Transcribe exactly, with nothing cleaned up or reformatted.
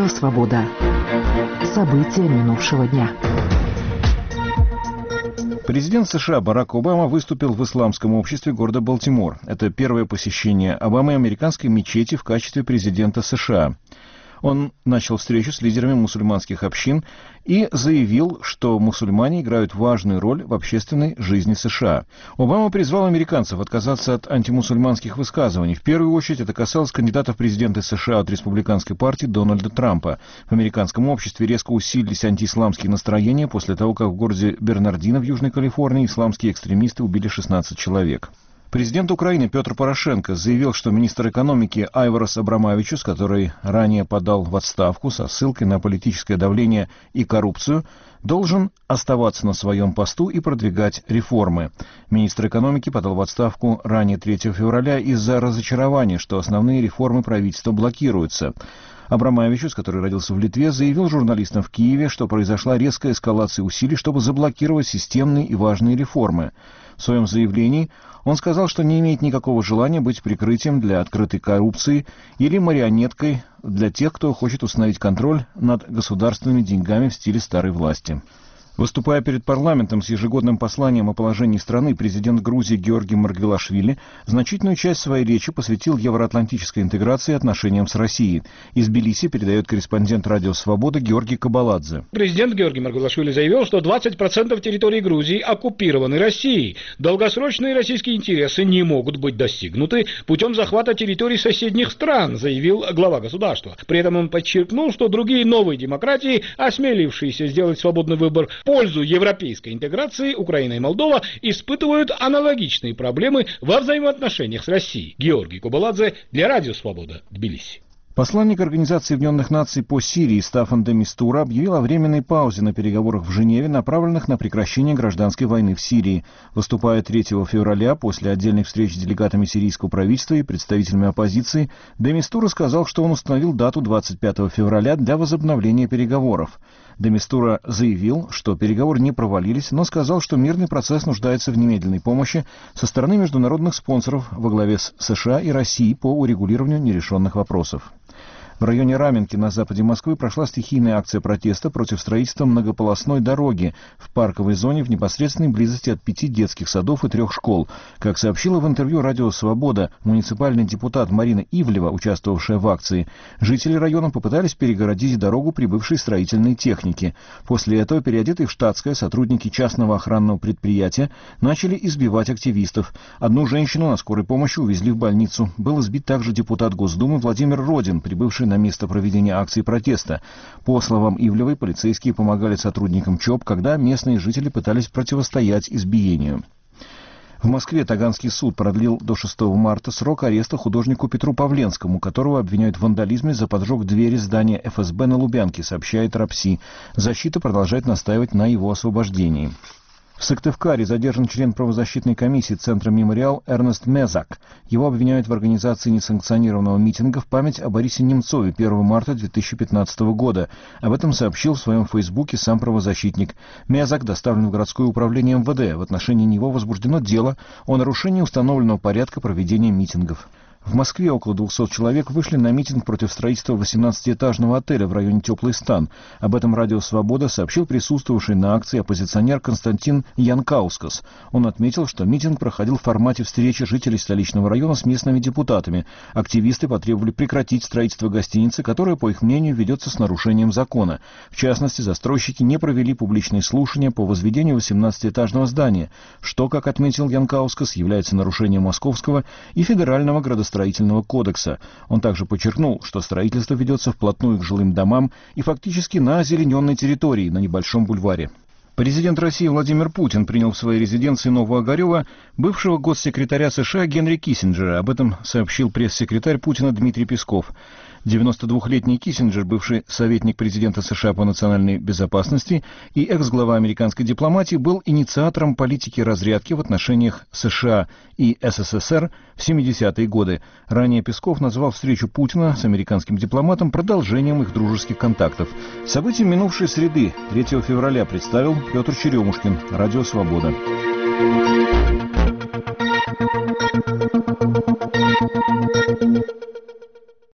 Радио «Свобода». События минувшего дня. Президент США Барак Обама выступил в исламском обществе города Балтимор. Это первое посещение Обамы американской мечети в качестве президента США. Он начал встречу с лидерами мусульманских общин и заявил, что мусульмане играют важную роль в общественной жизни США. Обама призвал американцев отказаться от антимусульманских высказываний. В первую очередь это касалось кандидатов в президенты США от республиканской партии Дональда Трампа. В американском обществе резко усилились антиисламские настроения после того, как в городе Бернардино в Южной Калифорнии исламские экстремисты убили шестнадцать человек. Президент Украины Петр Порошенко заявил, что министр экономики Айварас Абрамавичус, который ранее подал в отставку со ссылкой на политическое давление и коррупцию, должен оставаться на своем посту и продвигать реформы. Министр экономики подал в отставку ранее третьего февраля из-за разочарования, что основные реформы правительства блокируются. Абрамавичус, который родился в Литве, заявил журналистам в Киеве, что произошла резкая эскалация усилий, чтобы заблокировать системные и важные реформы. В своем заявлении он сказал, что не имеет никакого желания быть прикрытием для открытой коррупции или марионеткой для тех, кто хочет установить контроль над государственными деньгами в стиле старой власти. Выступая перед парламентом с ежегодным посланием о положении страны, президент Грузии Георгий Маргвелашвили значительную часть своей речи посвятил евроатлантической интеграции и отношениям с Россией. Из Тбилиси передает корреспондент «Радио Свобода» Георгий Кабаладзе. Президент Георгий Маргвелашвили заявил, что двадцать процентов территории Грузии оккупированы Россией. Долгосрочные российские интересы не могут быть достигнуты путем захвата территорий соседних стран, заявил глава государства. При этом он подчеркнул, что другие новые демократии, осмелившиеся сделать свободный выбор в пользу европейской интеграции, Украина и Молдова испытывают аналогичные проблемы во взаимоотношениях с Россией. Георгий Кабаладзе для Радио Свобода, Тбилиси. Посланник Организации Объединенных Наций по Сирии Стаффан де Мистура объявил о временной паузе на переговорах в Женеве, направленных на прекращение гражданской войны в Сирии. Выступая третьего февраля после отдельных встреч с делегатами сирийского правительства и представителями оппозиции, де Мистура сказал, что он установил дату двадцать пятого февраля для возобновления переговоров. Де Мистура заявил, что переговоры не провалились, но сказал, что мирный процесс нуждается в немедленной помощи со стороны международных спонсоров во главе с США и Россией по урегулированию нерешенных вопросов. В районе Раменки на западе Москвы прошла стихийная акция протеста против строительства многополосной дороги в парковой зоне в непосредственной близости от пяти детских садов и трех школ. Как сообщила в интервью «Радио Свобода» муниципальный депутат Марина Ивлева, участвовавшая в акции, жители района попытались перегородить дорогу прибывшей строительной техники. После этого переодетые в штатское сотрудники частного охранного предприятия начали избивать активистов. Одну женщину на скорой помощи увезли в больницу. Был избит также депутат Госдумы Владимир Родин, прибывший на место проведения акции протеста. По словам Ивлевой, полицейские помогали сотрудникам ЧОП, когда местные жители пытались противостоять избиению. В Москве Таганский суд продлил до шестого марта срок ареста художнику Петру Павленскому, которого обвиняют в вандализме за поджог двери здания эф эс бэ на Лубянке, сообщает РАПСИ. Защита продолжает настаивать на его освобождении. В Сыктывкаре задержан член правозащитной комиссии Центра «Мемориал» Эрнест Мезак. Его обвиняют в организации несанкционированного митинга в память о Борисе Немцове первого марта две тысячи пятнадцатого года. Об этом сообщил в своем фейсбуке сам правозащитник. Мезак доставлен в городское управление эм вэ дэ. В отношении него возбуждено дело о нарушении установленного порядка проведения митингов. В Москве около двухсот человек вышли на митинг против строительства восемнадцатиэтажного отеля в районе Теплый Стан. Об этом Радио Свобода сообщил присутствовавший на акции оппозиционер Константин Янкаускас. Он отметил, что митинг проходил в формате встречи жителей столичного района с местными депутатами. Активисты потребовали прекратить строительство гостиницы, которая, по их мнению, ведется с нарушением закона. В частности, застройщики не провели публичные слушания по возведению восемнадцатиэтажного здания, что, как отметил Янкаускас, является нарушением московского и федерального градостроительства строительного кодекса. Он также подчеркнул, что строительство ведется вплотную к жилым домам и фактически на озелененной территории на небольшом бульваре. Президент России Владимир Путин принял в своей резиденции Новоогарева бывшего госсекретаря США Генри Киссинджера. Об этом сообщил пресс-секретарь Путина Дмитрий Песков. девяностодвухлетний Киссинджер, бывший советник президента США по национальной безопасности и экс-глава американской дипломатии, был инициатором политики разрядки в отношениях США и эс эс эс эр в семидесятые годы. Ранее Песков назвал встречу Путина с американским дипломатом продолжением их дружеских контактов. События минувшей среды, третьего февраля, представил Петр Черемушкин, Радио Свобода.